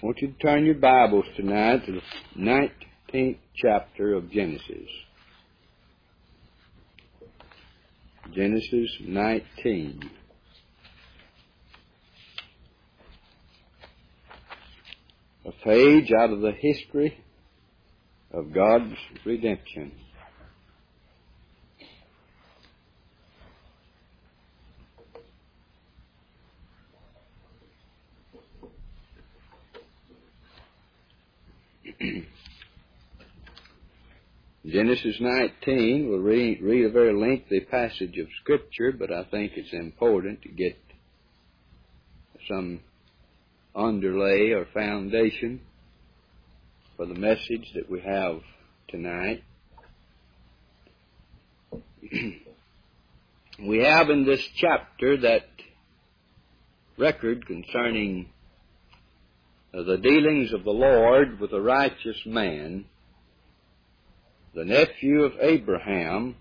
I want you to turn your Bibles tonight to the 19th chapter of Genesis. Genesis 19. A page out of the history of God's redemption. Genesis 19, we'll read a very lengthy passage of Scripture, but I think it's important to get some underlay or foundation for the message that we have tonight. We have in this chapter that record concerning the dealings of the Lord with a righteous man, the nephew of Abraham,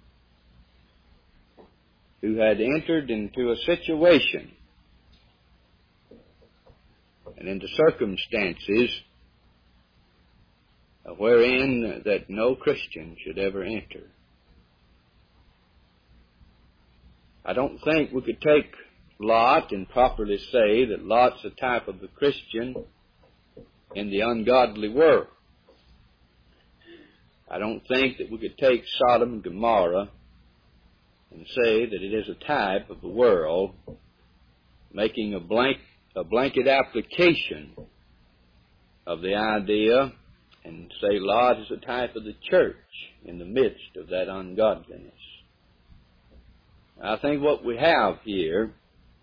who had entered into a situation and into circumstances wherein that no Christian should ever enter. I don't think we could take Lot and properly say that Lot's a type of the Christian in the ungodly world. I don't think that we could take Sodom and Gomorrah and say that it is a type of the world, making a blanket application of the idea and say Lot is a type of the church in the midst of that ungodliness. I think what we have here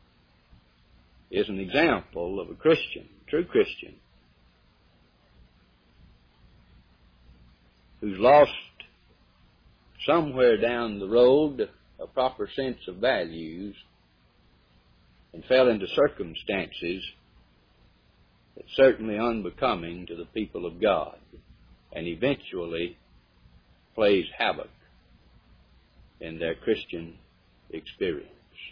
is an example of a Christian, true Christian, who's lost somewhere down the road a proper sense of values and fell into circumstances that's certainly unbecoming to the people of God, and eventually plays havoc in their Christian experience.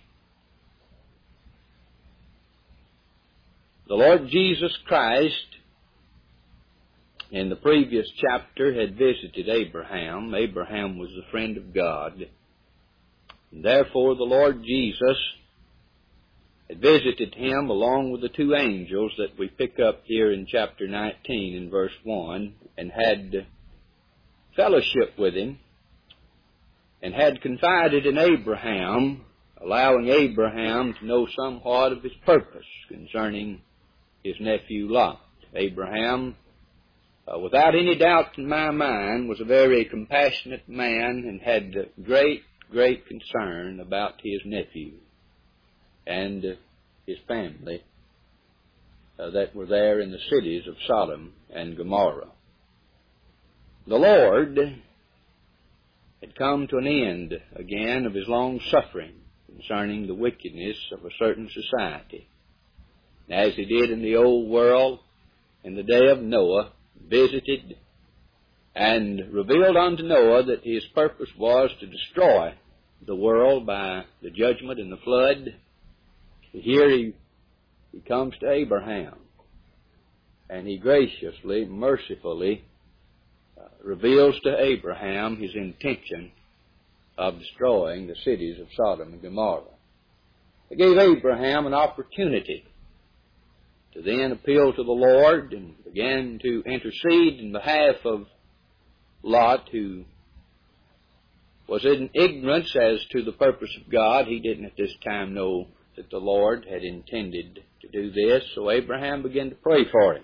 The Lord Jesus Christ, in the previous chapter, had visited Abraham. Abraham was the friend of God. And therefore, the Lord Jesus had visited him along with the two angels that we pick up here in chapter 19 in verse 1, and had fellowship with him, and had confided in Abraham, allowing Abraham to know somewhat of his purpose concerning his nephew Lot. Abraham, without any doubt in my mind, was a very compassionate man and had great concern about his nephew and his family that were there in the cities of Sodom and Gomorrah. The Lord had come to an end again of his long suffering concerning the wickedness of a certain society. As he did in the old world, in the day of Noah, visited and revealed unto Noah that his purpose was to destroy the world by the judgment and the flood. Here he comes to Abraham, and he graciously, mercifully reveals to Abraham his intention of destroying the cities of Sodom and Gomorrah. It gave Abraham an opportunity to then appeal to the Lord and began to intercede in behalf of Lot, who was in ignorance as to the purpose of God. He didn't at this time know that the Lord had intended to do this, so Abraham began to pray for him.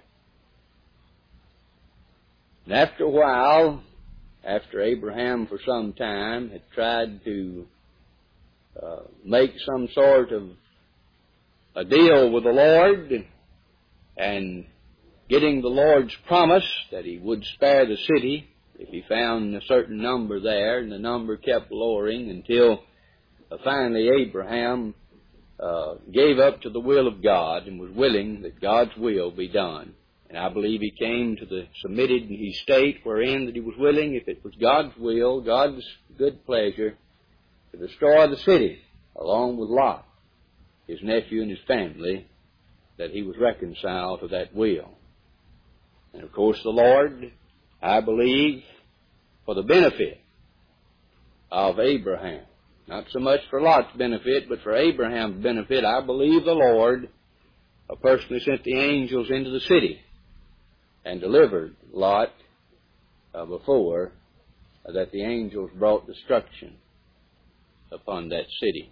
And after a while, after Abraham for some time had tried to make some sort of a deal with the Lord, and getting the Lord's promise that he would spare the city if he found a certain number there, and the number kept lowering until finally Abraham gave up to the will of God and was willing that God's will be done. And I believe he came to the submitted state wherein that he was willing, if it was God's will, God's good pleasure, to destroy the city along with Lot, his nephew and his family, that he was reconciled to that will. And of course the Lord, I believe, for the benefit of Abraham, not so much for Lot's benefit, but for Abraham's benefit, I believe the Lord personally sent the angels into the city and delivered Lot before that the angels brought destruction upon that city.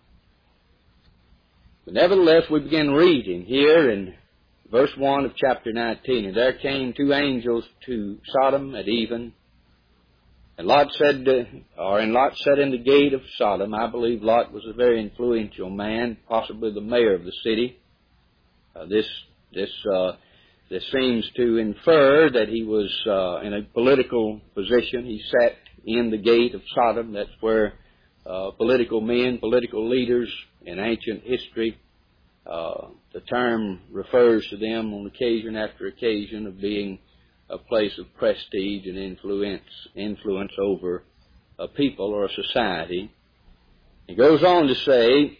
But nevertheless, we begin reading here in verse 1 of chapter 19. And there came two angels to Sodom at even. And Lot sat in the gate of Sodom. I believe Lot was a very influential man, possibly the mayor of the city. This seems to infer that he was in a political position. He sat in the gate of Sodom. That's where political men, political leaders in ancient history, the term refers to them on occasion after occasion of being a place of prestige and influence over a people or a society. He goes on to say,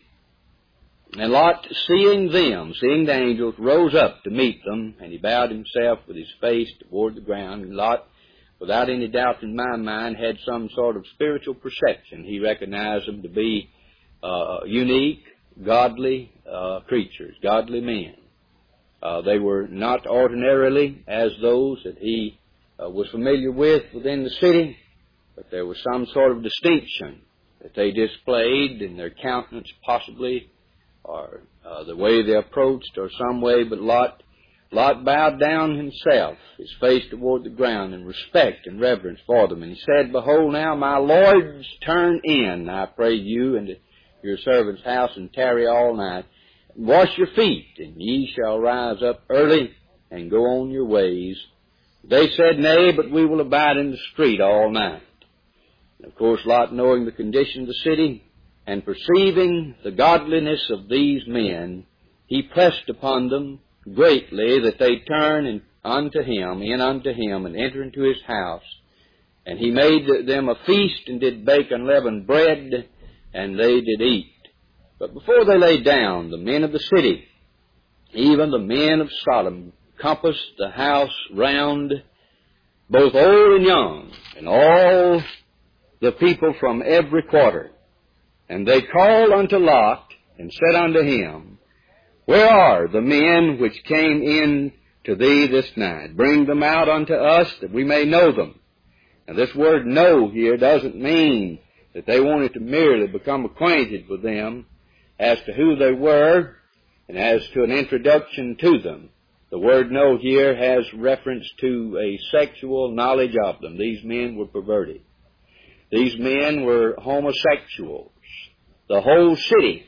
and Lot, seeing the angels, rose up to meet them, and he bowed himself with his face toward the ground. And Lot, without any doubt in my mind, had some sort of spiritual perception. He recognized them to be unique, godly creatures, godly men. They were not ordinarily as those that he was familiar with within the city, but there was some sort of distinction that they displayed in their countenance possibly, or the way they approached, or some way. But Lot bowed down himself, his face toward the ground, in respect and reverence for them. And he said, Behold now, my lords, turn in, I pray you, into your servant's house, and tarry all night. Wash your feet, and ye shall rise up early, and go on your ways. They said, Nay, but we will abide in the street all night. And of course, Lot, knowing the condition of the city, and perceiving the godliness of these men, he pressed upon them greatly that they turn in unto him, and enter into his house. And he made them a feast, and did bake unleavened bread, and they did eat. But before they lay down, the men of the city, even the men of Sodom, compassed the house round, both old and young, and all the people from every quarter. And they called unto Lot, and said unto him, Where are the men which came in to thee this night? Bring them out unto us, that we may know them. Now this word know here doesn't mean that they wanted to merely become acquainted with them as to who they were and as to an introduction to them. The word know here has reference to a sexual knowledge of them. These men were perverted. These men were homosexuals. The whole city,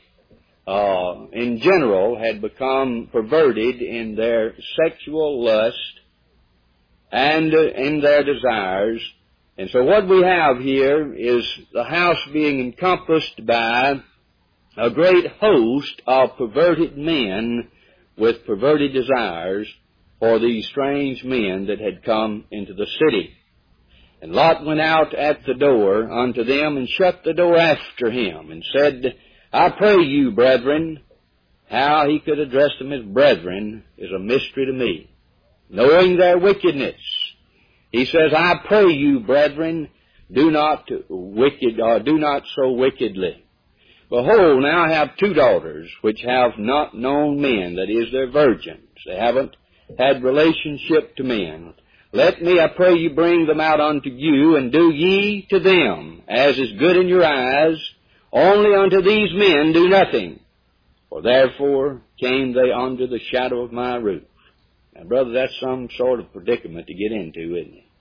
in general, had become perverted in their sexual lust and in their desires. And so what we have here is the house being encompassed by a great host of perverted men with perverted desires for these strange men that had come into the city. And Lot went out at the door unto them, and shut the door after him, and said, I pray you, brethren. How he could address them as brethren is a mystery to me, knowing their wickedness. He says, I pray you, brethren, do not so wickedly. Behold, now I have two daughters, which have not known men, that is, they're virgins. They haven't had relationship to men. Let me, I pray you, bring them out unto you, and do ye to them as is good in your eyes. Only unto these men do nothing. For therefore came they under the shadow of my roof. Now, brother, that's some sort of predicament to get into, isn't it?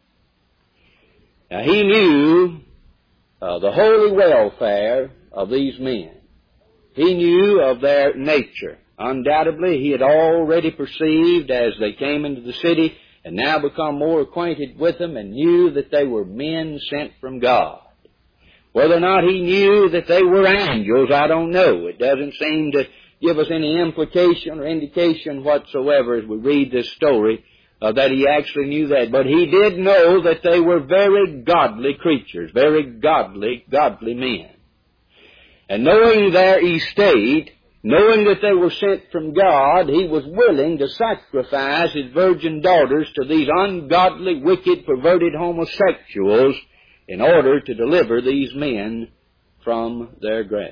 Now, he knew the holy welfare of these men. He knew of their nature. Undoubtedly, he had already perceived as they came into the city and now become more acquainted with them, and knew that they were men sent from God. Whether or not he knew that they were angels, I don't know. It doesn't seem to give us any implication or indication whatsoever as we read this story that he actually knew that. But he did know that they were very godly creatures, very godly men. And knowing their estate, knowing that they were sent from God, he was willing to sacrifice his virgin daughters to these ungodly, wicked, perverted homosexuals in order to deliver these men from their grasp.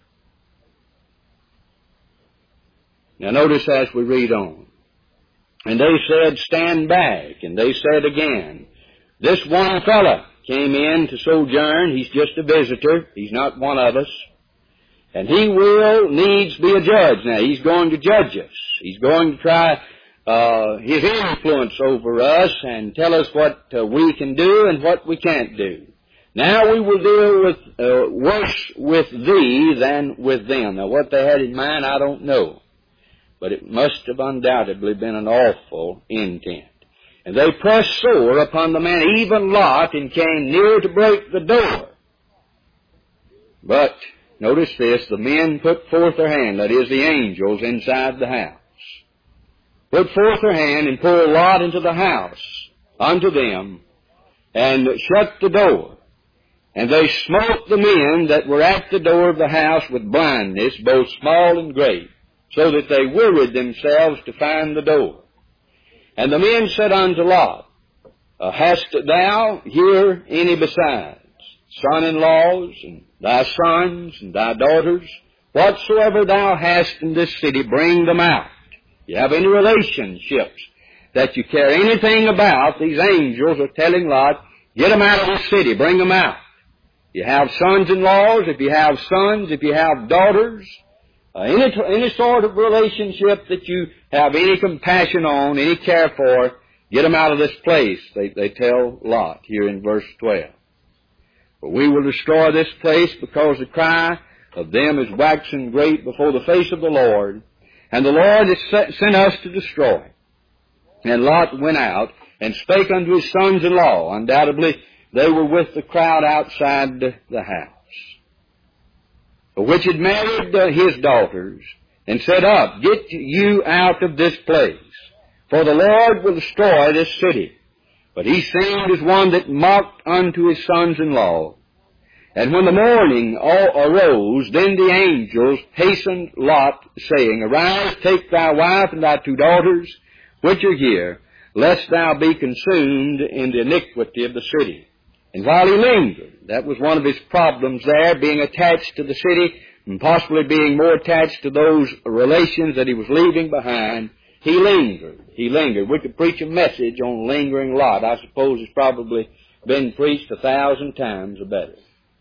Now notice as we read on. And they said, stand back. And they said again, this one fellow came in to sojourn. He's just a visitor. He's not one of us. And he will needs be a judge. Now, he's going to judge us. He's going to try his influence over us and tell us what we can do and what we can't do. Now we will deal with worse with thee than with them. Now, what they had in mind, I don't know. But it must have undoubtedly been an awful intent. And they pressed sore upon the man, even Lot, and came near to break the door. But, notice this, the men put forth their hand, that is, the angels inside the house, put forth their hand and pulled Lot into the house unto them, and shut the door. And they smote the men that were at the door of the house with blindness, both small and great, so that they wearied themselves to find the door. And the men said unto Lot, hast thou here any besides, son-in-laws, and thy sons, and thy daughters? Whatsoever thou hast in this city, bring them out. You have any relationships that you care anything about, these angels are telling Lot, get them out of this city, bring them out. You have sons-in-laws, if you have sons, if you have daughters, any sort of relationship that you have any compassion on, any care for, get them out of this place, they tell Lot here in verse 12. For we will destroy this place because the cry of them is waxing great before the face of the Lord, and the Lord has sent us to destroy. And Lot went out and spake unto his sons-in-law. Undoubtedly, they were with the crowd outside the house, which had married his daughters, and said, up, get you out of this place, for the Lord will destroy this city. But he seemed as one that mocked unto his sons-in-law. And when the morning arose, then the angels hastened Lot, saying, arise, take thy wife and thy two daughters, which are here, lest thou be consumed in the iniquity of the city. And while he lingered, that was one of his problems there, being attached to the city, and possibly being more attached to those relations that he was leaving behind, he lingered. He lingered. We could preach a message on lingering Lot. I suppose it's probably been preached 1,000 times or better.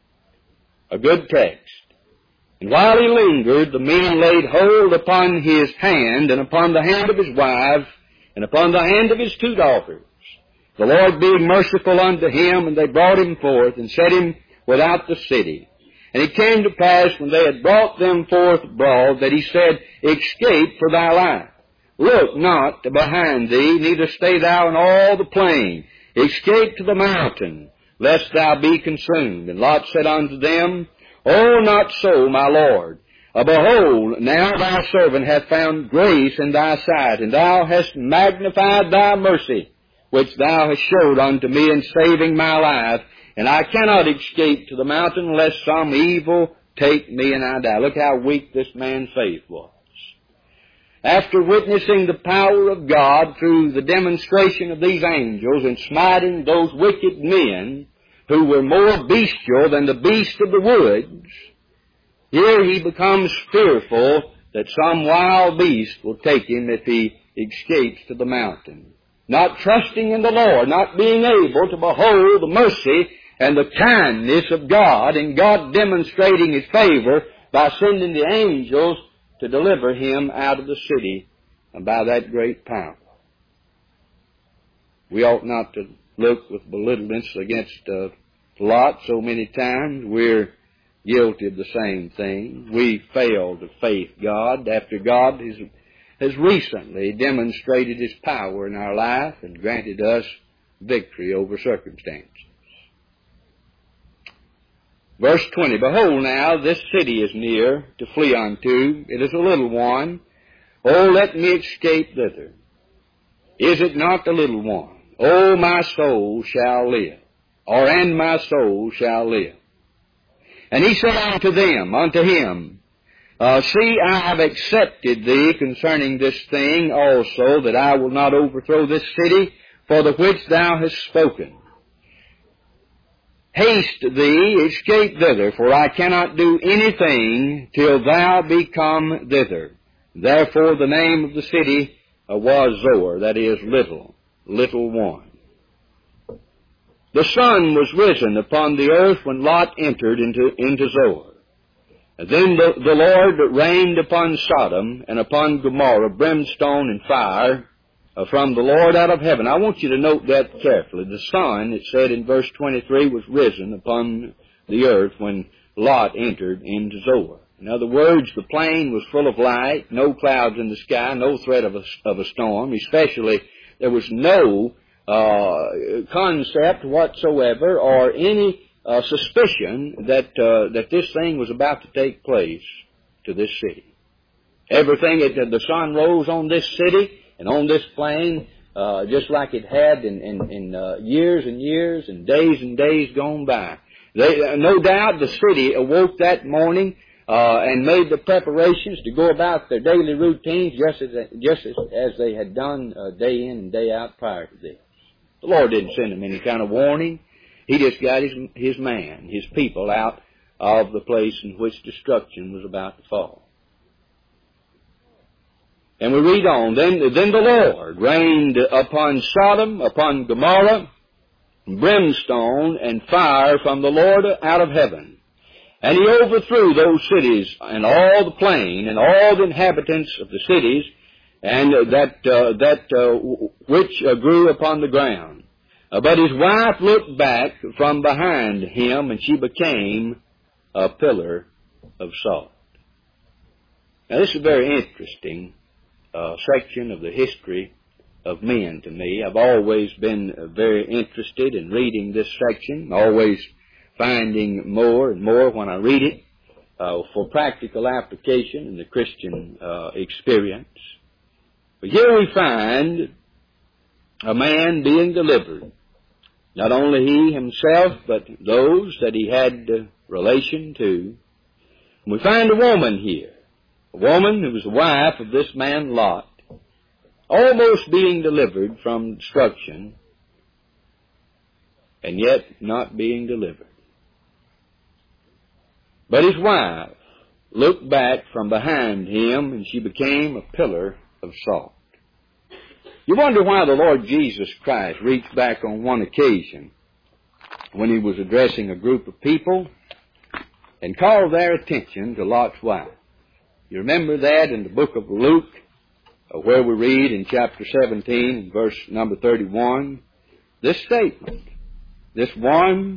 A good text. And while he lingered, the men laid hold upon his hand, and upon the hand of his wife, and upon the hand of his two daughters, the Lord being merciful unto him, and they brought him forth, and set him without the city. And it came to pass, when they had brought them forth abroad, that he said, escape for thy life. Look not behind thee, neither stay thou in all the plain. Escape to the mountain, lest thou be consumed. And Lot said unto them, Oh, not so, my Lord. Behold, now thy servant hath found grace in thy sight, and thou hast magnified thy mercy, which thou hast showed unto me in saving my life, and I cannot escape to the mountain lest some evil take me and I die. Look how weak this man's faith was. After witnessing the power of God through the demonstration of these angels in smiting those wicked men who were more bestial than the beasts of the woods, here he becomes fearful that some wild beast will take him if he escapes to the mountain. Not trusting in the Lord, not being able to behold the mercy and the kindness of God, and God demonstrating His favor by sending the angels to deliver him out of the city by that great power. We ought not to look with belittleness against Lot so many times. We're guilty of the same thing. We fail to faith God after God has recently demonstrated His power in our life and granted us victory over circumstances. Verse 20, Behold now, this city is near to flee unto. It is a little one. Oh, let me escape thither. Is it not the little one? Oh, my soul shall live. And my soul shall live. And he said unto him, See, I have accepted thee concerning this thing also, that I will not overthrow this city for the which thou hast spoken. Haste thee, escape thither, for I cannot do anything till thou be come thither. Therefore the name of the city was Zoar, that is, little one. The sun was risen upon the earth when Lot entered into Zoar. Then the Lord rained upon Sodom and upon Gomorrah brimstone and fire from the Lord out of heaven. I want you to note that carefully. The sun, it said in verse 23, was risen upon the earth when Lot entered into Zoar. In other words, the plain was full of light, no clouds in the sky, no threat of a storm. Especially, there was no concept whatsoever or any suspicion that this thing was about to take place to this city. Everything, the sun rose on this city and on this plain, just like it had in years and years and days gone by. No doubt the city awoke that morning and made the preparations to go about their daily routines just as they had done day in and day out prior to this. The Lord didn't send them any kind of warning. He just got his man, his people, out of the place in which destruction was about to fall. And we read on, Then the Lord rained upon Sodom, upon Gomorrah, brimstone and fire from the Lord out of heaven. And he overthrew those cities and all the plain and all the inhabitants of the cities and which grew upon the ground. But his wife looked back from behind him, and she became a pillar of salt. Now, this is a very interesting section of the history of men to me. I've always been very interested in reading this section, always finding more and more when I read it for practical application in the Christian experience. But here we find a man being delivered. Not only he himself, but those that he had relation to. And we find a woman here, a woman who was the wife of this man Lot, almost being delivered from destruction, and yet not being delivered. But his wife looked back from behind him, and she became a pillar of salt. You wonder why the Lord Jesus Christ reached back on one occasion when he was addressing a group of people and called their attention to Lot's wife. You remember that in the book of Luke, where we read in chapter 17, verse number 31, this statement, this one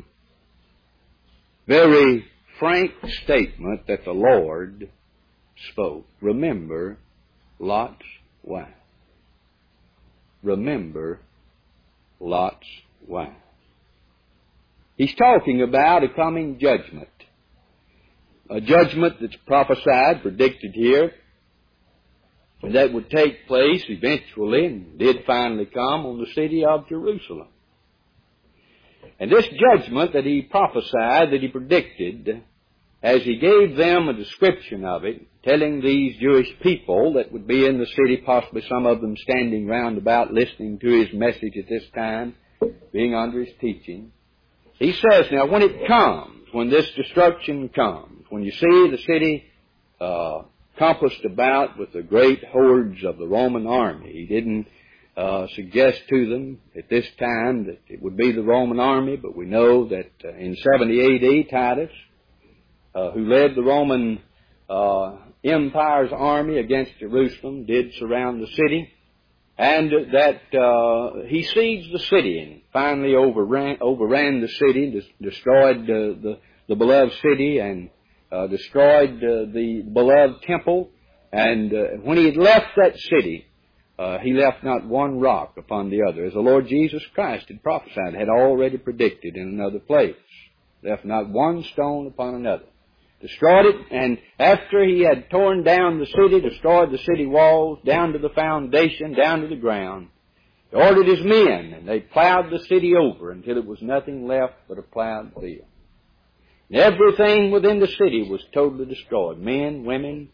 very frank statement that the Lord spoke. Remember Lot's wife. Remember Lot's wife. He's talking about a coming judgment. A judgment that's prophesied, predicted here, that would take place eventually and did finally come on the city of Jerusalem. And this judgment that he prophesied, that he predicted, as he gave them a description of it, telling these Jewish people that would be in the city, possibly some of them standing round about listening to his message at this time, being under his teaching, he says, now when it comes, when this destruction comes, when you see the city compassed about with the great hordes of the Roman army, he didn't suggest to them at this time that it would be the Roman army, but we know that in 70 A.D., Titus, who led the Roman Empire's army against Jerusalem, did surround the city, and that he sieged the city and finally overran the city, destroyed the beloved city, and destroyed the beloved temple. And when he had left that city, he left not one rock upon the other, as the Lord Jesus Christ had prophesied, had already predicted in another place. Left not one stone upon another. Destroyed it, and after he had torn down the city, destroyed the city walls, down to the foundation, down to the ground, he ordered his men, and they plowed the city over until it was nothing left but a plowed field. And everything within the city was totally destroyed. Men, women,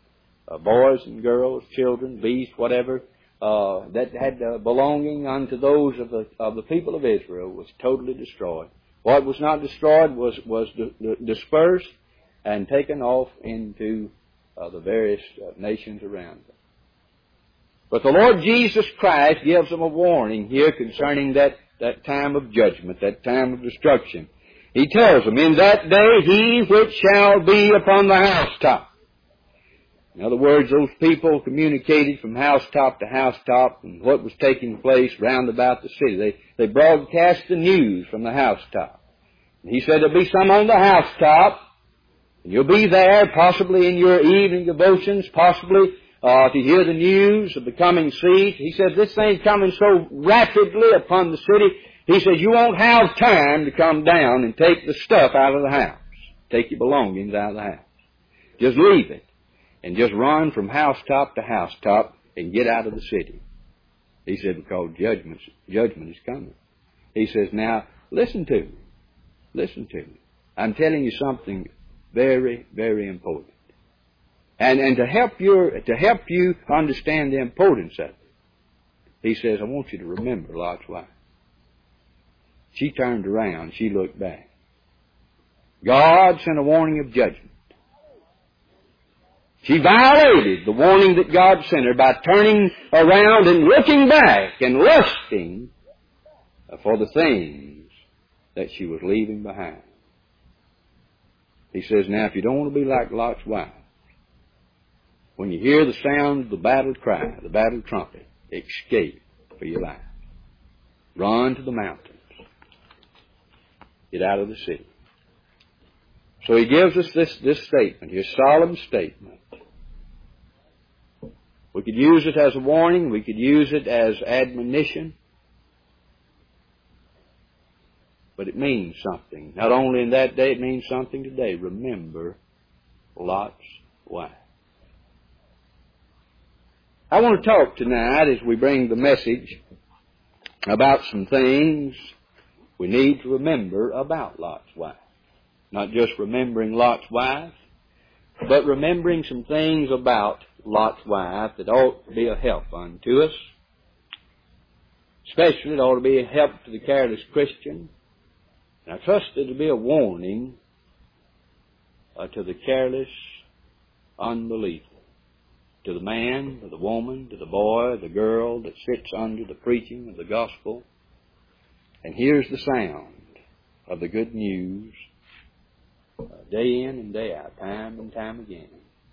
boys and girls, children, beasts, whatever, that had belonging unto those of the people of Israel was totally destroyed. What was not destroyed was dispersed and taken off into the various nations around them. But the Lord Jesus Christ gives them a warning here concerning that time of judgment, that time of destruction. He tells them, in that day he which shall be upon the housetop. In other words, those people communicated from housetop to housetop and what was taking place round about the city. They broadcast the news from the housetop. And he said there'll be some on the housetop, and you'll be there possibly in your evening devotions, possibly to hear the news of the coming siege. He says this thing's coming so rapidly upon the city, he says you won't have time to come down and take the stuff out of the house, take your belongings out of the house. Just leave it. And just run from housetop to housetop and get out of the city. He said, because judgment is coming. He says, now, listen to me. Listen to me. I'm telling you something very, very important. And to help you understand the importance of it, he says, I want you to remember Lot's wife. She turned around. She looked back. God sent a warning of judgment. She violated the warning that God sent her by turning around and looking back and lusting for the things that she was leaving behind. He says, now, if you don't want to be like Lot's wife, when you hear the sound of the battle cry, the battle trumpet, escape for your life. Run to the mountains. Get out of the city. So he gives us this statement, his solemn statement. We could use it as a warning. We could use it as admonition. But it means something. Not only in that day, it means something today. Remember Lot's wife. I want to talk tonight as we bring the message about some things we need to remember about Lot's wife. Not just remembering Lot's wife, but remembering some things about Lot's wife that ought to be a help unto us. Especially it ought to be a help to the careless Christian. And I trust it to be a warning to the careless unbeliever. To the man, to the woman, to the boy, the girl that sits under the preaching of the gospel and hears the sound of the good news day in and day out, time and time again,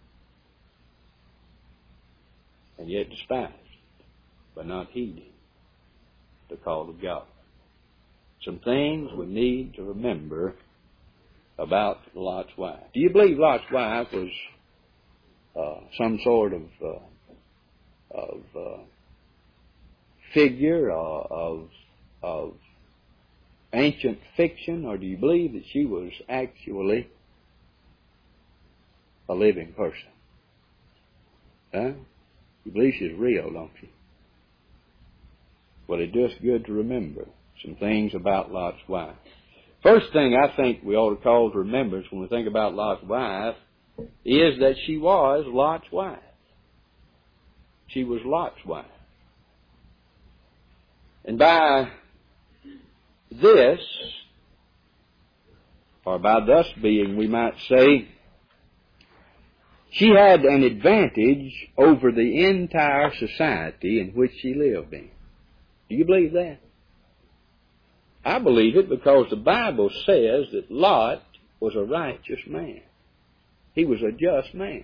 and yet despised, but not heeding the call of God. Some things we need to remember about Lot's wife. Do you believe Lot's wife was some sort of figure of ancient fiction, or do you believe that she was actually a living person? Huh? You believe she's real, don't you? Well, it does good to remember some things about Lot's wife. First thing I think we ought to call to remembrance when we think about Lot's wife is that she was Lot's wife. She was Lot's wife. And by this, or by thus being, we might say, she had an advantage over the entire society in which she lived in. Do you believe that? I believe it because the Bible says that Lot was a righteous man. He was a just man.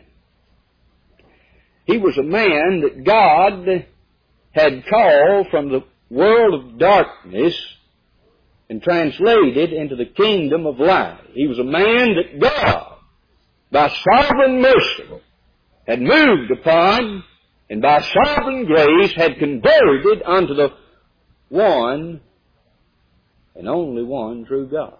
He was a man that God had called from the world of darkness and translated into the kingdom of light. He was a man that God, by sovereign mercy, had moved upon, and by sovereign grace had converted unto the one and only one true God.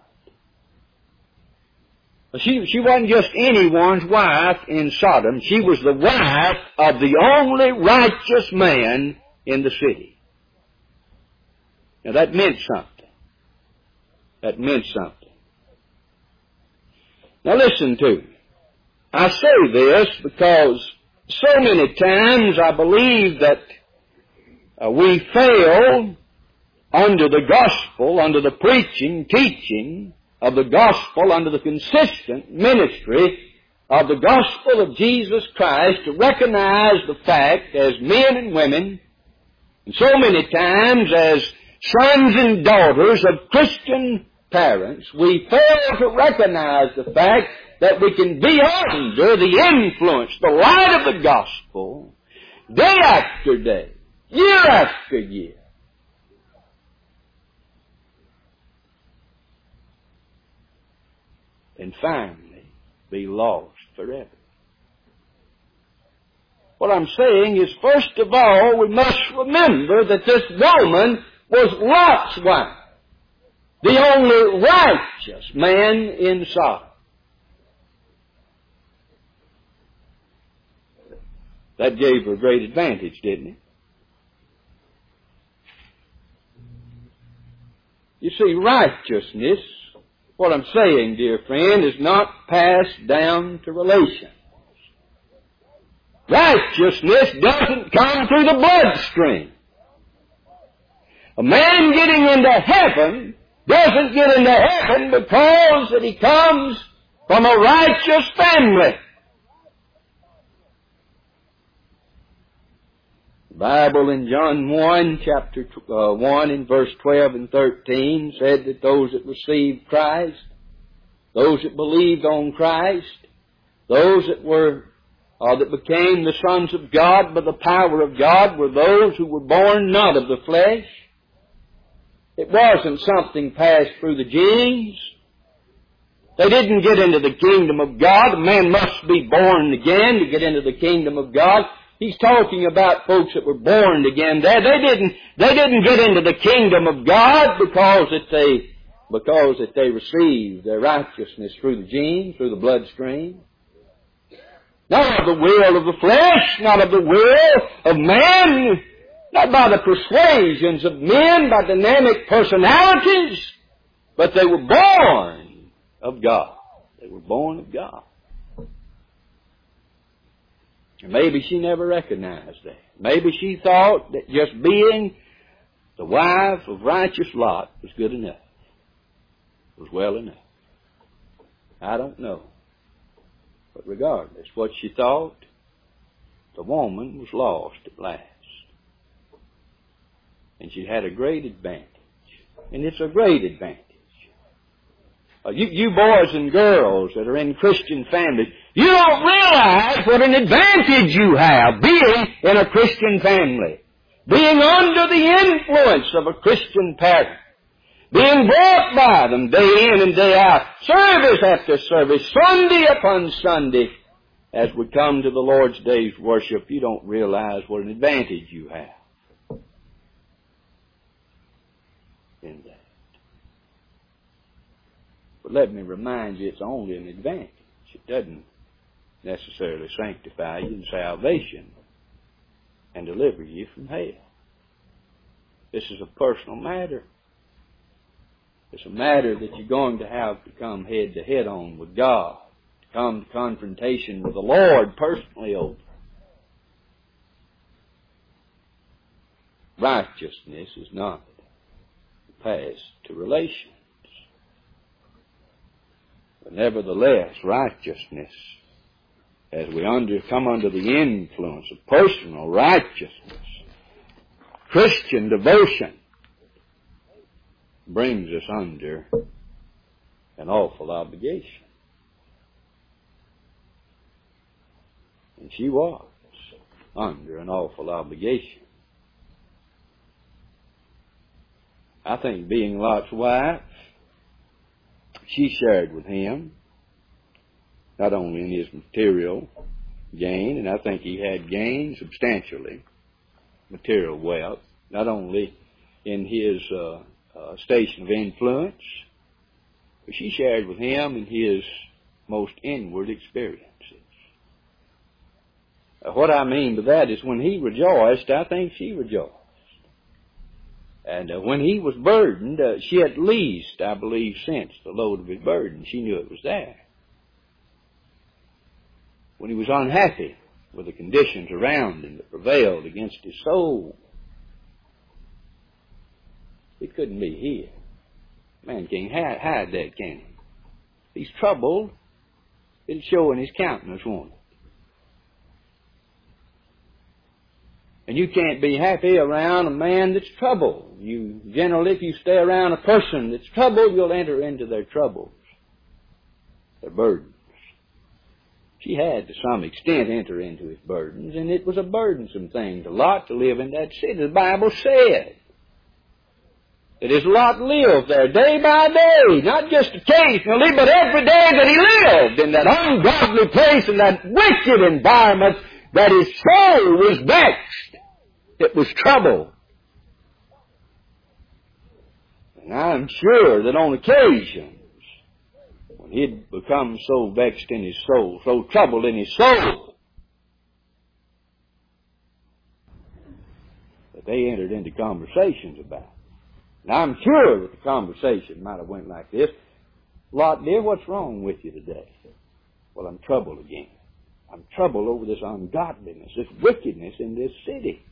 She wasn't just anyone's wife in Sodom. She was the wife of the only righteous man in the city. Now that meant something. That meant something. Now listen to me. I say this because so many times I believe that we fail under the gospel, under the preaching, teaching of the gospel, under the consistent ministry of the gospel of Jesus Christ to recognize the fact as men and women, and so many times as sons and daughters of Christian parents, we fail to recognize the fact that we can be under the influence, the light of the gospel, day after day, year after year. And finally, be lost forever. What I'm saying is, first of all, we must remember that this woman was Lot's wife, the only righteous man in Sodom. That gave her a great advantage, didn't it? You see, righteousness, what I'm saying, dear friend, is not passed down to relations. Righteousness doesn't come through the bloodstream. A man getting into heaven doesn't get into heaven because that he comes from a righteous family. The Bible in John 1, chapter 1, in verse 12 and 13, said that those that received Christ, those that believed on Christ, those that became the sons of God by the power of God were those who were born not of the flesh. It wasn't something passed through the genes. They didn't get into the kingdom of God. A man must be born again to get into the kingdom of God. He's talking about folks that were born again there. They didn't get into the kingdom of God because they received their righteousness through the genes, through the bloodstream. Not of the will of the flesh, not of the will of man, not by the persuasions of men, by dynamic personalities, but they were born of God. They were born of God. And maybe she never recognized that. Maybe she thought that just being the wife of righteous Lot was good enough, was well enough. I don't know. But regardless what she thought, the woman was lost at last. And she had a great advantage. And it's a great advantage. You boys and girls that are in Christian families, you don't realize what an advantage you have being in a Christian family. Being under the influence of a Christian parent. Being brought by them day in and day out, service after service, Sunday upon Sunday. As we come to the Lord's day's worship, you don't realize what an advantage you have in that. But let me remind you, it's only an advantage. It doesn't necessarily sanctify you in salvation and deliver you from hell. This is a personal matter. It's a matter that you're going to have to come head to head on with God, to come to confrontation with the Lord personally over. Righteousness is not passed to relations. But nevertheless, righteousness, as we come under the influence of personal righteousness, Christian devotion, brings us under an awful obligation. And she was under an awful obligation. I think being Lot's wife, she shared with him, not only in his material gain, and I think he had gained substantially, material wealth, not only in his station of influence, but she shared with him in his most inward experiences. What I mean by that is when he rejoiced, I think she rejoiced. And when he was burdened, she at least, I believe, sensed the load of his burden. She knew it was there. When he was unhappy, with the conditions around him that prevailed against his soul. It couldn't be here. Man can't hide that, can he? He's troubled. It'll show in his countenance, won't it? And you can't be happy around a man that's troubled. You generally, if you stay around a person that's troubled, you'll enter into their troubles, their burdens. She had, to some extent, enter into his burdens, and it was a burdensome thing to Lot to live in that city. The Bible said that as Lot lived there day by day, not just occasionally, but every day that he lived in that ungodly place, in that wicked environment, that his soul was vexed. It was trouble. And I'm sure that on occasions, when he'd become so vexed in his soul, so troubled in his soul, that they entered into conversations about it. And I'm sure that the conversation might have went like this: Lot, dear, what's wrong with you today? Well, I'm troubled again. I'm troubled over this ungodliness, this wickedness in this city.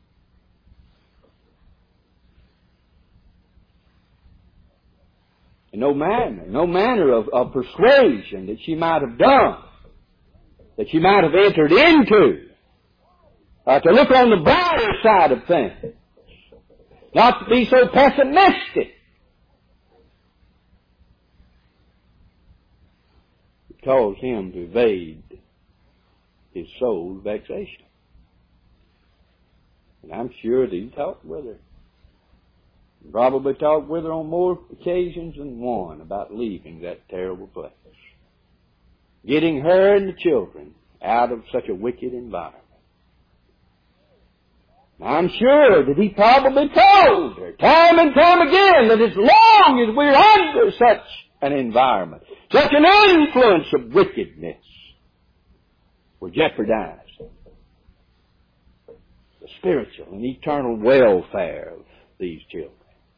And no manner of persuasion that she might have done, that she might have entered into, to look on the brighter side of things, not to be so pessimistic. It caused him to evade his soul's vexation. And I'm sure that he talked with her. Probably talked with her on more occasions than one about leaving that terrible place. Getting her and the children out of such a wicked environment. I'm sure that he probably told her time and time again that as long as we're under such an environment, such an influence of wickedness, we're jeopardizing the spiritual and eternal welfare of these children.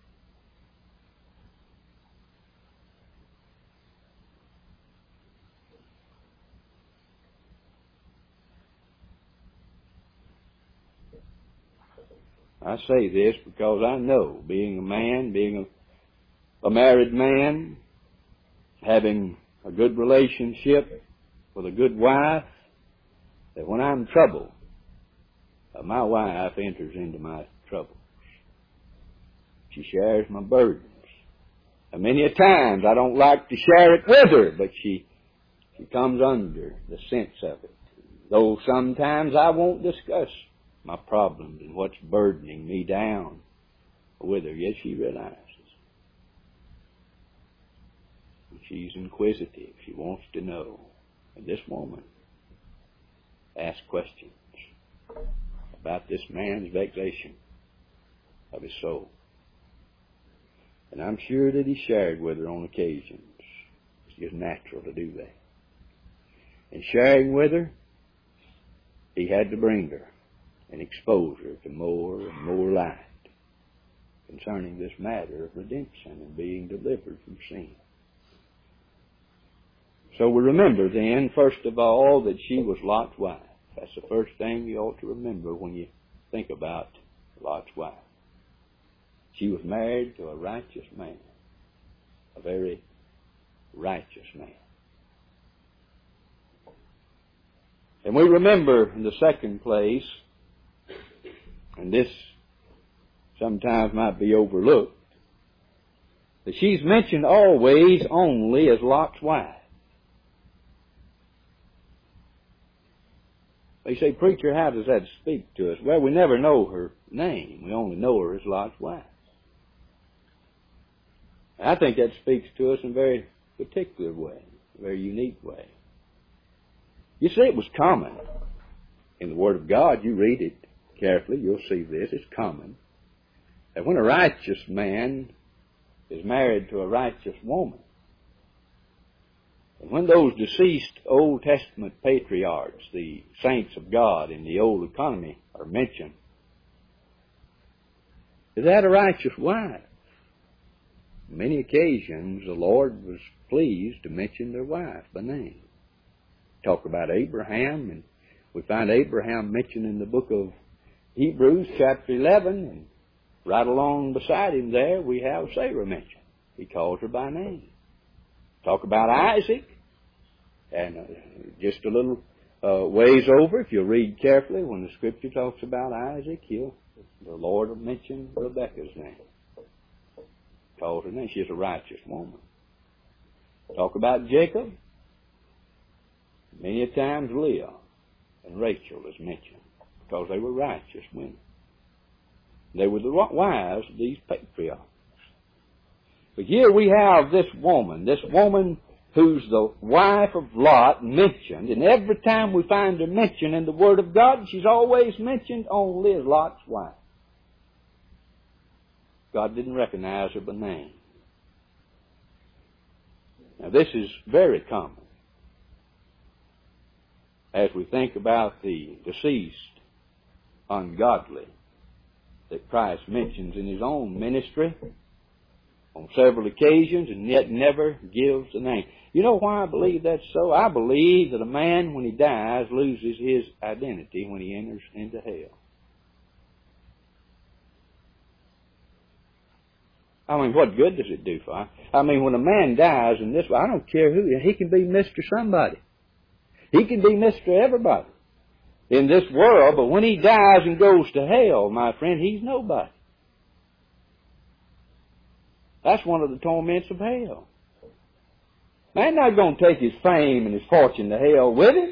I say this because I know, being a man, being a married man, having a good relationship with a good wife, that when I'm troubled, my wife enters into my troubles. She shares my burdens. And many a times I don't like to share it with her, but she comes under the sense of it. Though sometimes I won't discuss my problems and what's burdening me down with her, yet she realizes. She's inquisitive. She wants to know. And this woman asks questions about this man's vexation of his soul. And I'm sure that he shared with her on occasions. It's just natural to do that. And sharing with her, he had to bring her and expose her to more and more light concerning this matter of redemption and being delivered from sin. So we remember then, first of all, that she was Lot's wife. That's the first thing you ought to remember when you think about Lot's wife. She was married to a righteous man, a very righteous man. And we remember in the second place, and this sometimes might be overlooked, that she's mentioned always only as Lot's wife. They say, preacher, how does that speak to us? Well, we never know her name. We only know her as Lot's wife. I think that speaks to us in a very particular way, a very unique way. You see, it was common in the Word of God. You read it carefully, you'll see this. It's common that when a righteous man is married to a righteous woman, and when those deceased Old Testament patriarchs, the saints of God in the Old Economy, are mentioned, is that a righteous wife? On many occasions, the Lord was pleased to mention their wife by name. Talk about Abraham and We find Abraham mentioned in the book of Hebrews, chapter 11, and right along beside him there we have Sarah mentioned. He calls her by name. Talk about Isaac, and just a little ways over, if you'll read carefully, when the Scripture talks about Isaac, the Lord will mention Rebekah's name. Calls her name. She's a righteous woman. Talk about Jacob. Many a times Leah and Rachel is mentioned because they were righteous women. They were the wives of these patriarchs. But here we have this woman who's the wife of Lot mentioned, and every time we find her mentioned in the Word of God, she's always mentioned only as Lot's wife. God didn't recognize her by name. Now this is very common as we think about the deceased ungodly that Christ mentions in His own ministry on several occasions, and yet never gives a name. You know why I believe that's so? I believe that a man, when he dies, loses his identity when he enters into hell. I mean, what good does it do for him? I mean, when a man dies in this way, I don't care who, he can be Mr. Somebody. He can be Mr. Everybody in this world, but when he dies and goes to hell, my friend, he's nobody. That's one of the torments of hell. Man's not going to take his fame and his fortune to hell with him.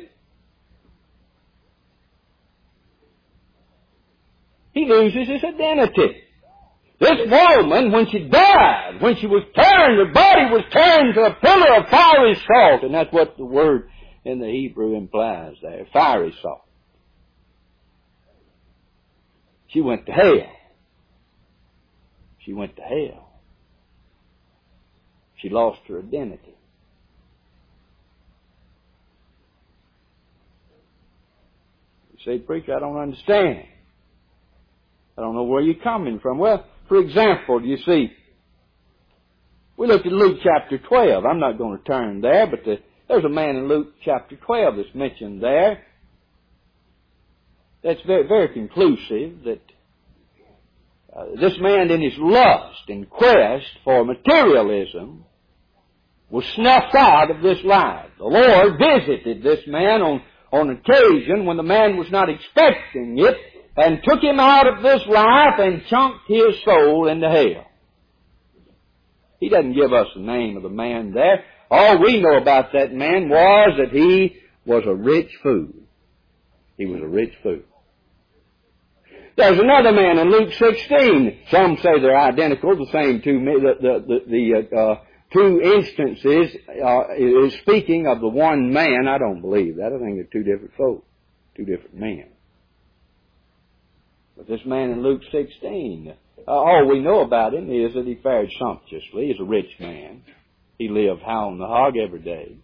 He loses his identity. This woman, when she died, when she was turned, her body was turned to a pillar of fiery salt, and that's what the word in the Hebrew implies there, fiery salt. She went to hell. She went to hell. She lost her identity. You say, preacher, I don't understand. I don't know where you're coming from. Well, for example, you see, we looked at Luke chapter 12. I'm not going to turn there, but there's a man in Luke chapter 12 that's mentioned there. That's very, very conclusive that this man in his lust and quest for materialism was snuffed out of this life. The Lord visited this man on occasion when the man was not expecting it, and took him out of this life and chunked his soul into hell. He doesn't give us the name of the man there. All we know about that man was that he was a rich fool. He was a rich fool. There's another man in Luke 16. Some say they're identical, the same two. The two instances is speaking of the one man. I don't believe that. I think they're two different folk, two different men. But this man in Luke 16, all we know about him is that he fared sumptuously. He's a rich man. He lived high on the hog every day.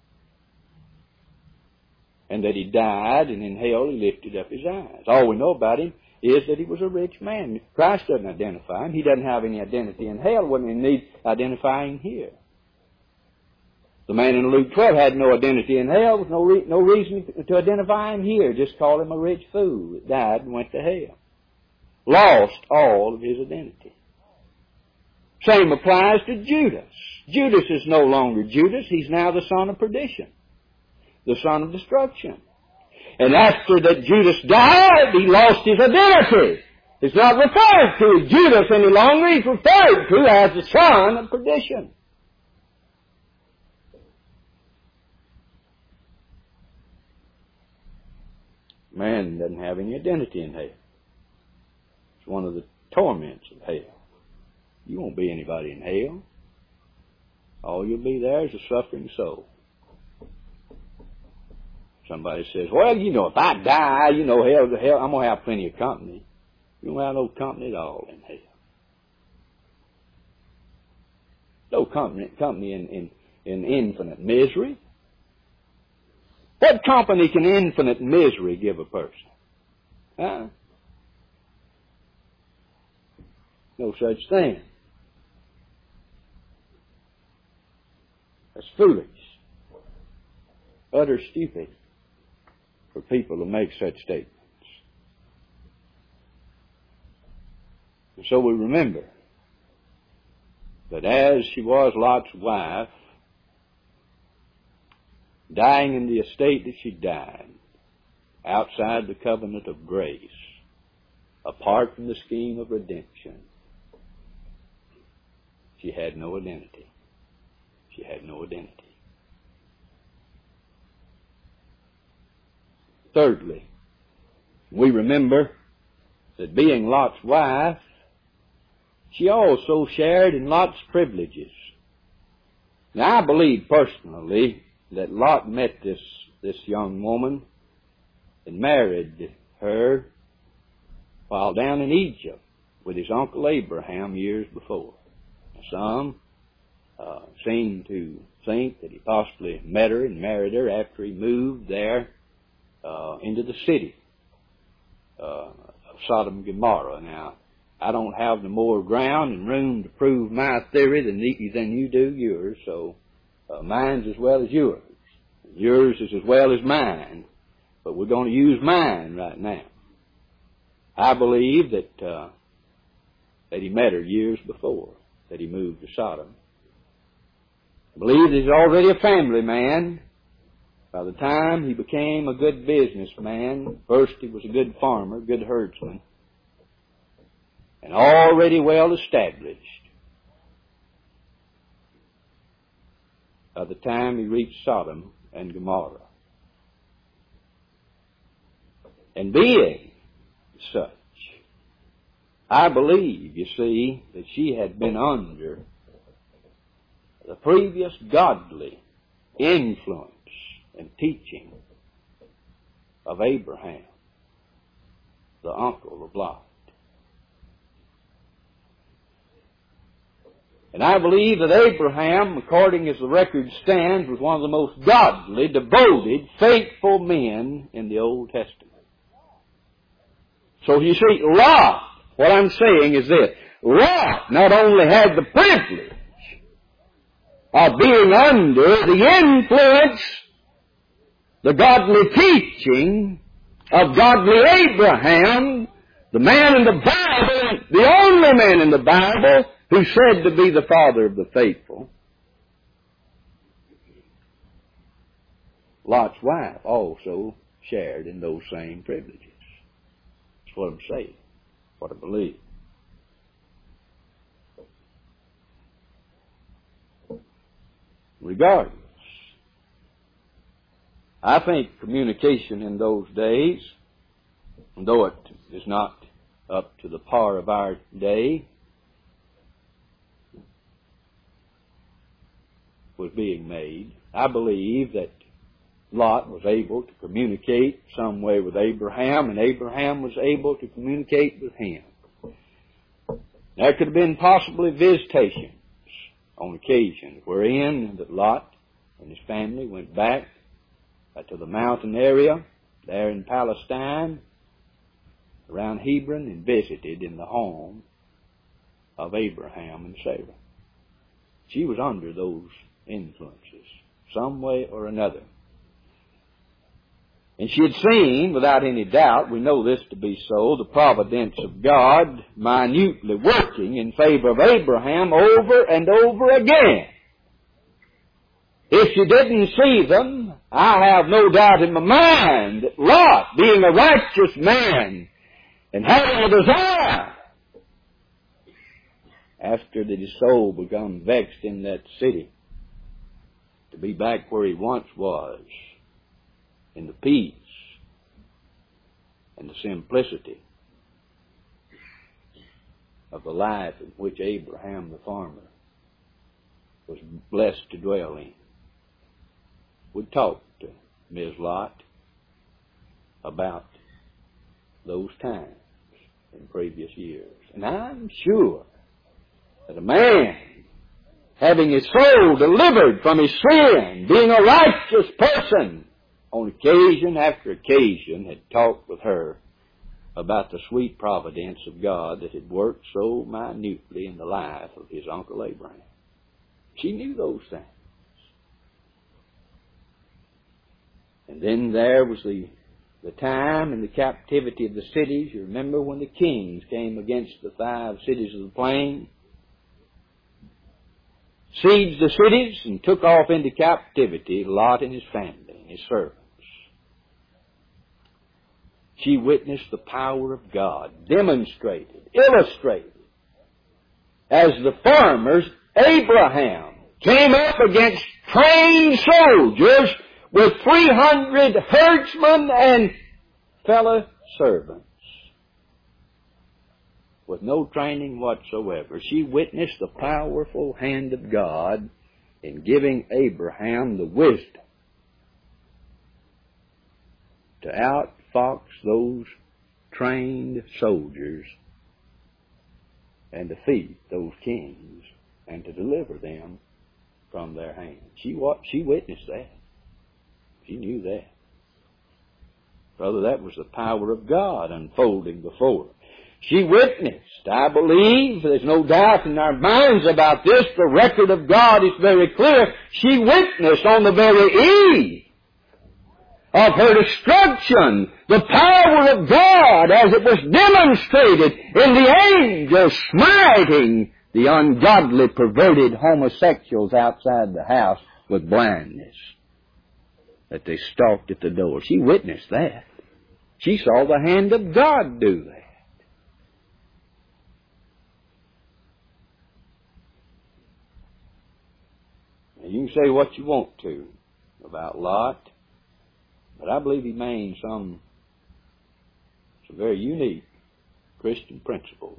And that he died, and in hell he lifted up his eyes. All we know about him is that he was a rich man. Christ doesn't identify him. He doesn't have any identity in hell. Wouldn't need identifying here. The man in Luke 12 had no identity in hell. There was no reason to identify him here. Just call him a rich fool that died and went to hell. Lost all of his identity. Same applies to Judas. Judas is no longer Judas. He's now the son of perdition, the son of destruction. And after that Judas died, he lost his identity. It's not referred to as Judas any longer. He's referred to as the son of perdition. Man doesn't have any identity in hell. It's one of the torments of hell. You won't be anybody in hell. All you'll be there is a suffering soul. Somebody says, well, if I die, hell, I'm going to have plenty of company. You won't have no company at all in hell. No company in infinite misery. What company can infinite misery give a person? Huh? No such thing. That's foolish. Utter stupid. for people to make such statements. And so we remember that as she was Lot's wife, dying in the estate that she died, outside the covenant of grace, apart from the scheme of redemption, she had no identity. She had no identity. Thirdly, we remember that being Lot's wife, she also shared in Lot's privileges. Now, I believe personally that Lot met this young woman and married her while down in Egypt with his uncle Abraham years before. Some seem to think that he possibly met her and married her after he moved there into the city of Sodom and Gomorrah. Now, I don't have no more ground and room to prove my theory than you do yours, so mine's as well as yours. Yours is as well as mine, but we're going to use mine right now. I believe that he met her years before that he moved to Sodom. I believe that he's already a family man. By the time he became a good businessman, first he was a good farmer, good herdsman, and already well established. By the time he reached Sodom and Gomorrah. And being such, I believe, you see, that she had been under the previous godly influence and teaching of Abraham, the uncle of Lot. And I believe that Abraham, according as the record stands, was one of the most godly, devoted, faithful men in the Old Testament. So you see, Lot, what I'm saying is this: Lot not only had the privilege of being under the influence, the godly teaching of godly Abraham, the man in the Bible, the only man in the Bible who's said to be the father of the faithful. Lot's wife also shared in those same privileges. That's what I'm saying, what I believe. Regardless, I think communication in those days, though it is not up to the par of our day, was being made. I believe that Lot was able to communicate some way with Abraham, and Abraham was able to communicate with him. There could have been possibly visitations on occasion wherein that Lot and his family went back to the mountain area there in Palestine around Hebron and visited in the home of Abraham and Sarah. She was under those influences, some way or another. And she had seen, without any doubt, we know this to be so, the providence of God minutely working in favor of Abraham over and over again. If she didn't see them, I have no doubt in my mind that Lot, being a righteous man and having a desire, after that his soul become vexed in that city, to be back where he once was, in the peace and the simplicity of the life in which Abraham the farmer was blessed to dwell in. We talked to Ms. Lot about those times in previous years. And I'm sure that a man having his soul delivered from his sin, being a righteous person, on occasion after occasion had talked with her about the sweet providence of God that had worked so minutely in the life of his uncle Abraham. She knew those things. And then there was the the time and the captivity of the cities. You remember when the kings came against the 5 cities of the plain, sieged the cities, and took off into captivity Lot and his family and his servants. She witnessed the power of God, demonstrated, illustrated, as the farmers, Abraham, came up against trained soldiers with 300 herdsmen and fellow servants with no training whatsoever. She witnessed the powerful hand of God in giving Abraham the wisdom to outfox those trained soldiers and defeat those kings and to deliver them from their hands. She witnessed that. She knew that. Brother, that was the power of God unfolding before her. She witnessed. I believe, there's no doubt in our minds about this, the record of God is very clear. She witnessed on the very eve of her destruction the power of God as it was demonstrated in the angels smiting the ungodly, perverted homosexuals outside the house with blindness that they stalked at the door. She witnessed that. She saw the hand of God do that. Now, you can say what you want to about Lot, but I believe he maintained some very unique Christian principles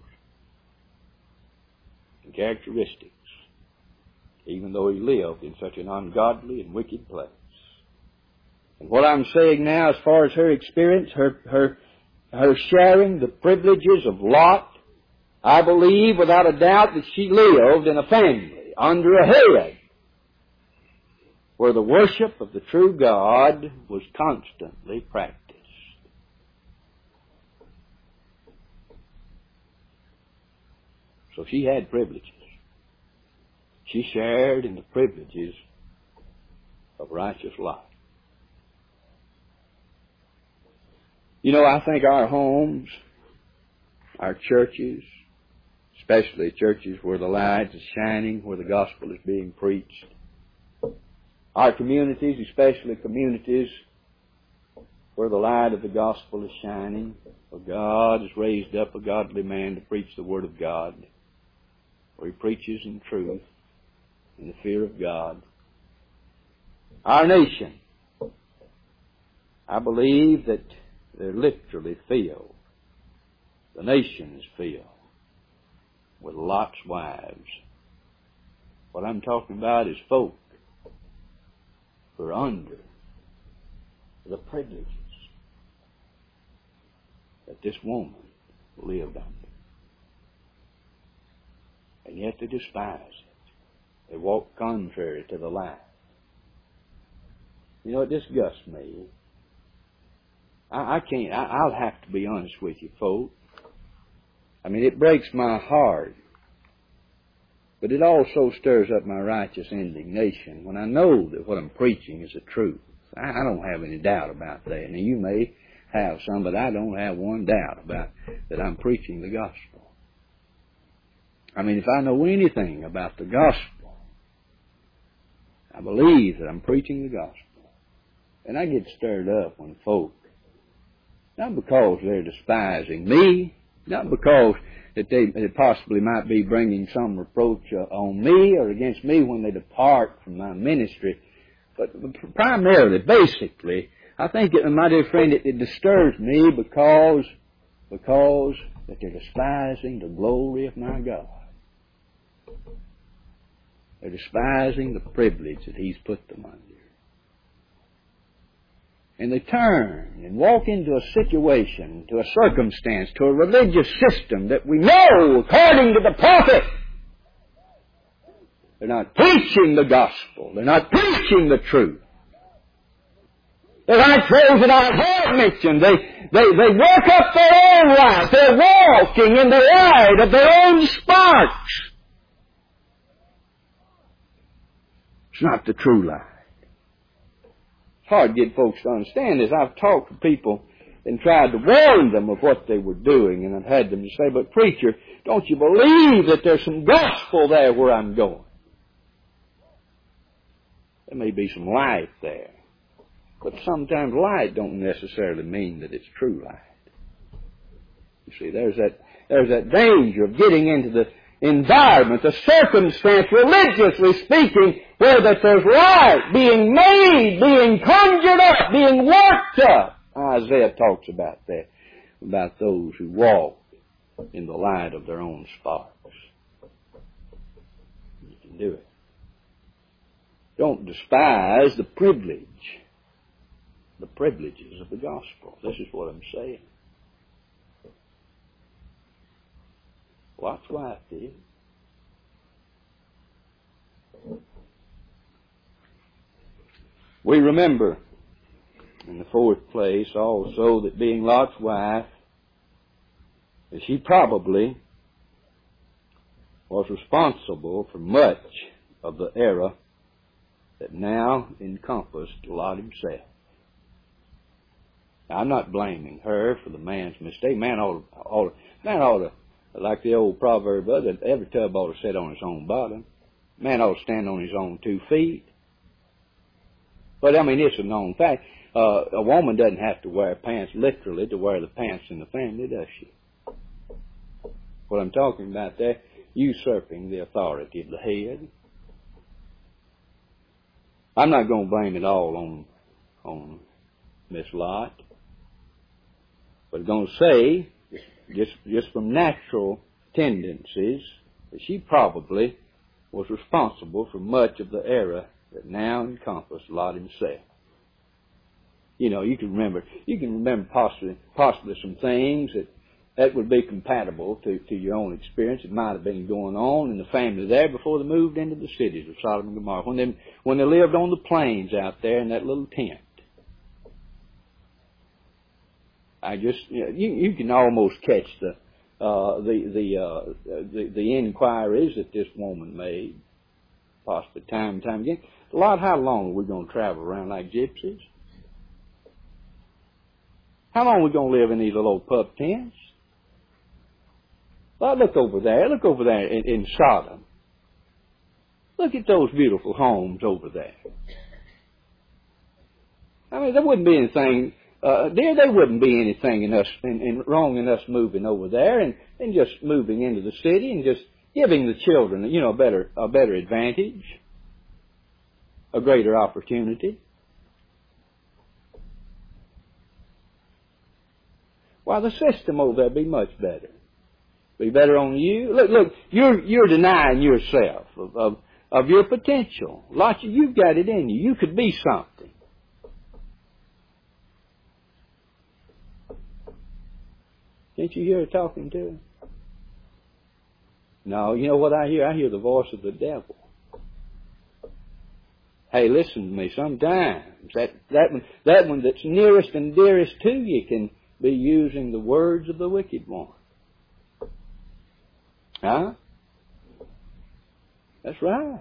and characteristics, even though he lived in such an ungodly and wicked place. And what I'm saying now, as far as her experience, her sharing the privileges of Lot, I believe without a doubt that she lived in a family under a head where the worship of the true God was constantly practiced. So she had privileges. She shared in the privileges of righteous life. You know, I think our homes, our churches, especially churches where the light is shining, where the gospel is being preached, our communities, especially communities where the light of the gospel is shining, where God has raised up a godly man to preach the Word of God, where he preaches in truth, in the fear of God. Our nation, I believe that they're literally filled. The nation is filled with Lot's wives. What I'm talking about is folk who are under the privileges that this woman lived under. And yet they despise it. They walk contrary to the light. You know, it disgusts me. I can't, I'll have to be honest with you, folks. I mean, it breaks my heart. But it also stirs up my righteous indignation when I know that what I'm preaching is the truth. I don't have any doubt about that. Now, you may have some, but I don't have one doubt about that I'm preaching the gospel. I mean, if I know anything about the gospel, I believe that I'm preaching the gospel. And I get stirred up when folk, not because they're despising me, not because that they possibly might be bringing some reproach on me or against me when they depart from my ministry, but primarily, basically, I think, my dear friend, it disturbs me because that they're despising the glory of my God. They're despising the privilege that He's put them under. And they turn and walk into a situation, to a circumstance, to a religious system that we know, according to the prophet, they're not preaching the gospel. They're not preaching the truth. They're like those that I have mentioned. They work up their own life. They're walking in the light of their own sparks. It's not the true light. It's hard to get folks to understand this. I've talked to people and tried to warn them of what they were doing, and I've had them to say, but preacher, don't you believe that there's some gospel there where I'm going? There may be some light there. But sometimes light don't necessarily mean that it's true light. You see, there's that danger of getting into the environment, the circumstance, religiously speaking, where that there's light being made, being conjured up, being worked up. Isaiah talks about that, about those who walk in the light of their own sparks. You can do it. Don't despise the privileges of the gospel. This is what I'm saying. Lot's wife did. We remember, in the fourth place, also, that being Lot's wife, that she probably was responsible for much of the error that now encompassed Lot himself. Now, I'm not blaming her for the man's mistake. Man ought to, like the old proverb, every tub ought to sit on its own bottom. Man ought to stand on his own 2 feet. But, I mean, it's a known fact. A woman doesn't have to wear pants literally to wear the pants in the family, does she? What I'm talking about there, usurping the authority of the head. I'm not going to blame it all on Miss Lot. But I'm going to say, just from natural tendencies, that she probably was responsible for much of the error that now encompassed Lot himself. You know, you can remember possibly some things that would be compatible to your own experience. It might have been going on in the family there before they moved into the cities of Sodom and Gomorrah, when they lived on the plains out there in that little tent. You can almost catch the inquiries that this woman made, possibly time and time again. Lot, how long are we going to travel around like gypsies? How long are we going to live in these little old pup tents? Well, look over there in Sodom. Look at those beautiful homes over there. I mean, there wouldn't be anything, there wouldn't be anything wrong in us moving over there and just moving into the city and just giving the children, a better advantage, a greater opportunity. Why, the system over there be much better. Be better on you. Look, you're denying yourself of your potential. Lots of you've got it in you. You could be something. Can't you hear her talking to her? No, you know what I hear? I hear the voice of the devil. Hey, listen to me. Sometimes that one that's nearest and dearest to you can be using the words of the wicked one. Huh? That's right.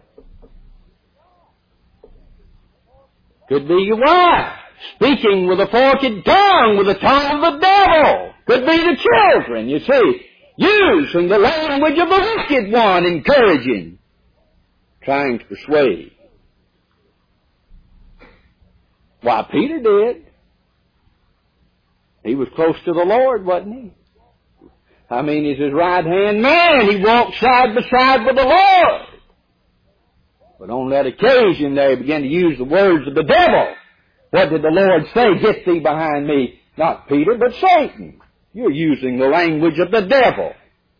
Could be your wife, speaking with a forked tongue, with the tongue of the devil. Could be the children, you see, using the language of the wicked one, encouraging, trying to persuade. Why, Peter did. He was close to the Lord, wasn't he? I mean, he's his right-hand man. He walked side by side with the Lord. But on that occasion, they began to use the words of the devil. What did the Lord say? Get thee behind me. Not Peter, but Satan. You're using the language of the devil.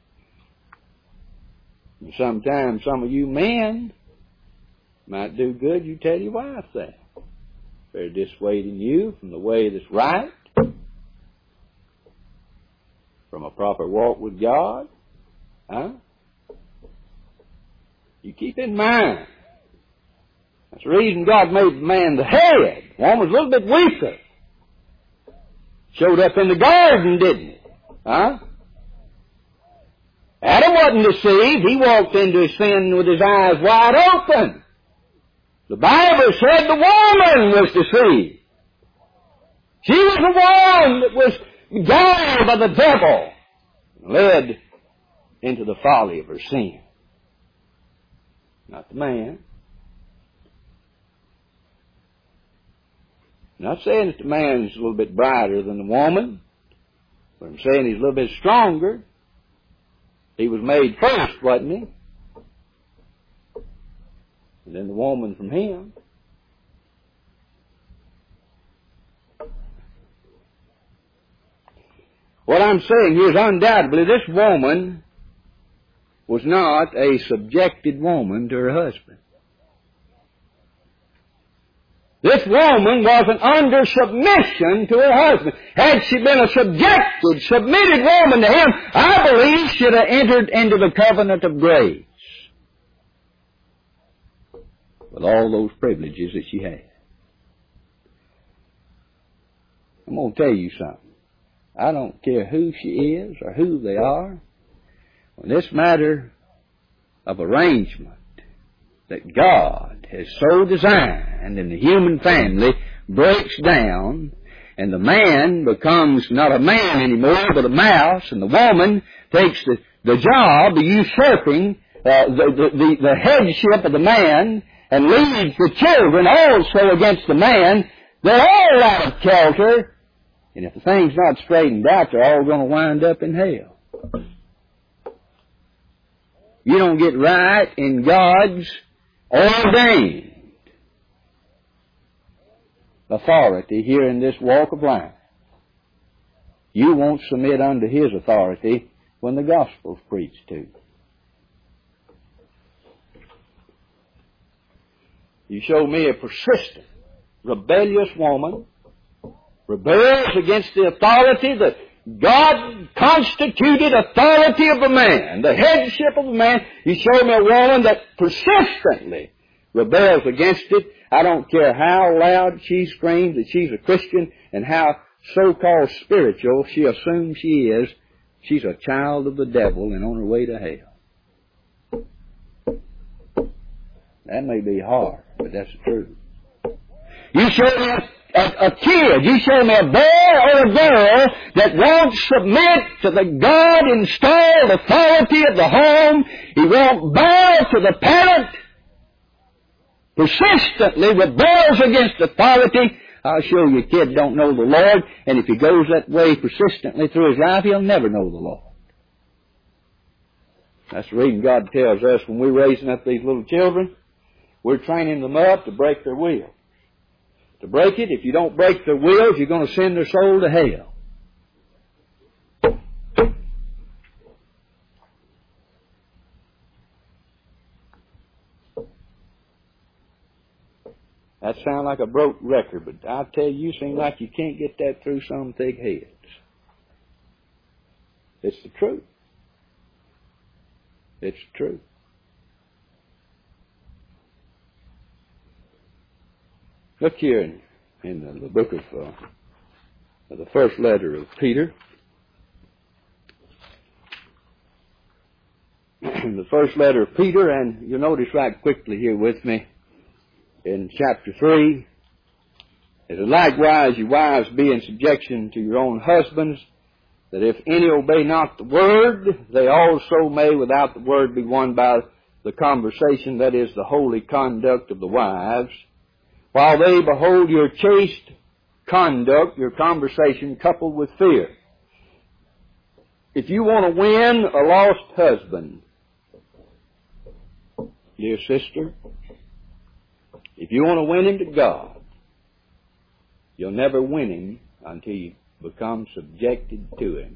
And sometimes some of you men might do good. You tell your wife that. They're dissuading you from the way that's right, from a proper walk with God. Huh? You keep in mind. That's the reason God made man the head. Woman's a little bit weaker. Showed up in the garden, didn't it? Huh? Adam wasn't deceived. He walked into his sin with his eyes wide open. The Bible said the woman was deceived. She was the one that was beguiled by the devil, led into the folly of her sin. Not the man. I'm not saying that the man's a little bit brighter than the woman, but I'm saying he's a little bit stronger. He was made first, wasn't he? And then the woman from him. What I'm saying here is undoubtedly this woman was not a subjected woman to her husband. This woman wasn't under submission to her husband. Had she been a submitted woman to him, I believe she'd have entered into the covenant of grace with all those privileges that she had. I'm going to tell you something. I don't care who she is or who they are. On this matter of arrangement that God has so designed in the human family breaks down, and the man becomes not a man anymore but a mouse, and the woman takes the job of usurping the headship of the man and leads the children also against the man. They're all out of kilter. And if the thing's not straightened out, they're all going to wind up in hell. You don't get right in God's ordained authority here in this walk of life. You won't submit unto His authority when the gospel's preached to. You show me a persistent, rebellious woman, rebels against the authority, the God-constituted authority of the man, the headship of the man. You show me a woman that persistently rebels against it. I don't care how loud she screams that she's a Christian and how so-called spiritual she assumes she is. She's a child of the devil and on her way to hell. That may be hard, but that's the truth. You show me a kid, you show me a boy or a girl that won't submit to the God-installed authority of the home. He won't bow to the parent. Persistently rebels against authority. I'll show you a kid don't know the Lord, and if he goes that way persistently through his life, he'll never know the Lord. That's the reason God tells us when we're raising up these little children, we're training them up to break their will. To break it, if you don't break their wills, you're going to send their soul to hell. That sounds like a broke record, but I tell you, it seems like you can't get that through some thick heads. It's the truth. It's the truth. Look here in the book of the first letter of Peter. The first letter of Peter, and you'll notice right quickly here with me in chapter 3. It says, likewise, you wives, be in subjection to your own husbands, that if any obey not the word, they also may without the word be won by the conversation, that is, the holy conduct of the wives, while they behold your chaste conduct, your conversation coupled with fear. If you want to win a lost husband, dear sister, if you want to win him to God, you'll never win him until you become subjected to him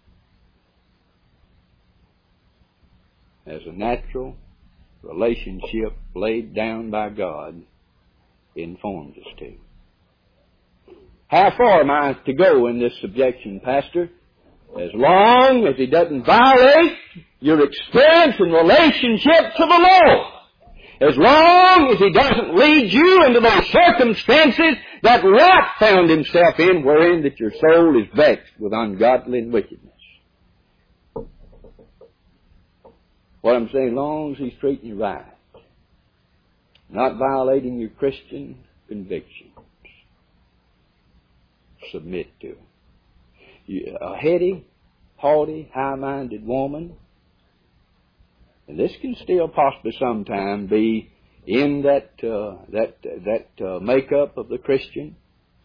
as a natural relationship laid down by God informs us to. How far am I to go in this subjection, Pastor? As long as he doesn't violate your experience and relationship to the Lord. As long as he doesn't lead you into those circumstances that Lot found himself in, wherein that your soul is vexed with ungodly and wickedness. What I'm saying, as long as he's treating you right, not violating your Christian convictions. submit to. A heady, haughty, high-minded woman, and this can still possibly sometime be in that makeup of the Christian.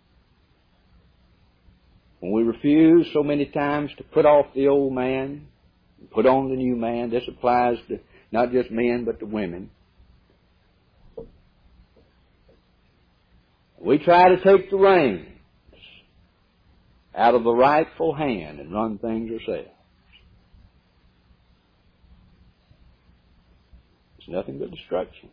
When we refuse so many times to put off the old man, and put on the new man, this applies to not just men but to women. We try to take the reins out of the rightful hand and run things ourselves. It's nothing but destruction.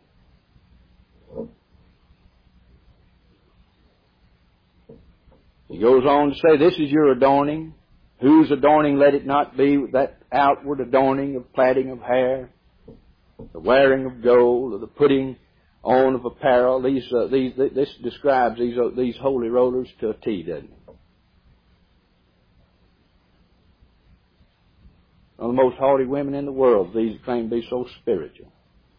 He goes on to say, this is your adorning. Whose adorning let it not be that outward adorning of plaiting of hair, the wearing of gold, or the putting on of apparel. This describes these holy rollers to a T, doesn't it? One of the most haughty women in the world, these claim to be so spiritual.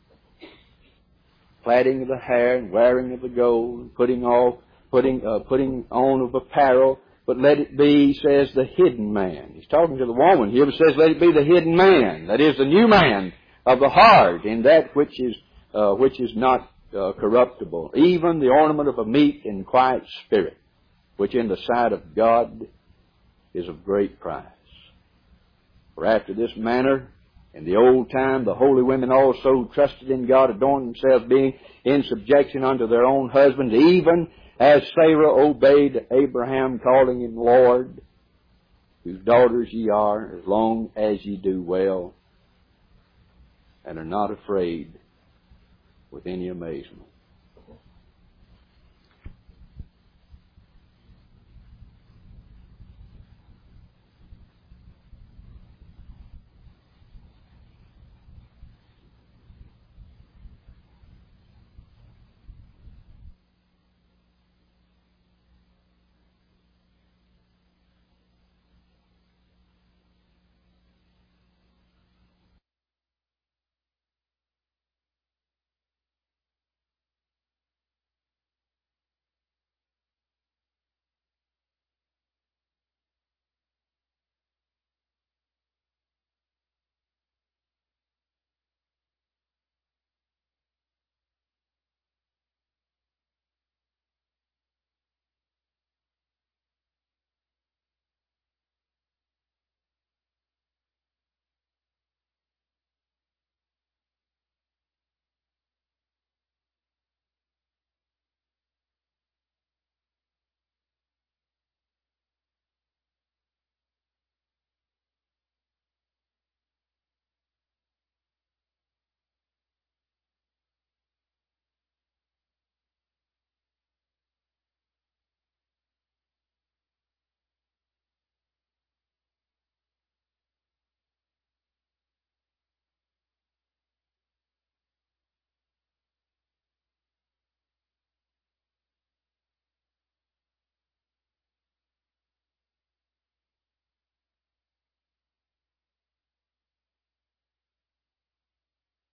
Plaiting of the hair and wearing of the gold, putting on of apparel, but let it be, says, the hidden man. He's talking to the woman here, but says, let it be the hidden man. That is, the new man of the heart, in that which is not corruptible. Even the ornament of a meek and quiet spirit, which in the sight of God is of great price. For after this manner, in the old time, the holy women also trusted in God, adorned themselves, being in subjection unto their own husbands, even as Sarah obeyed Abraham, calling him Lord, whose daughters ye are, as long as ye do well, and are not afraid with any amazement.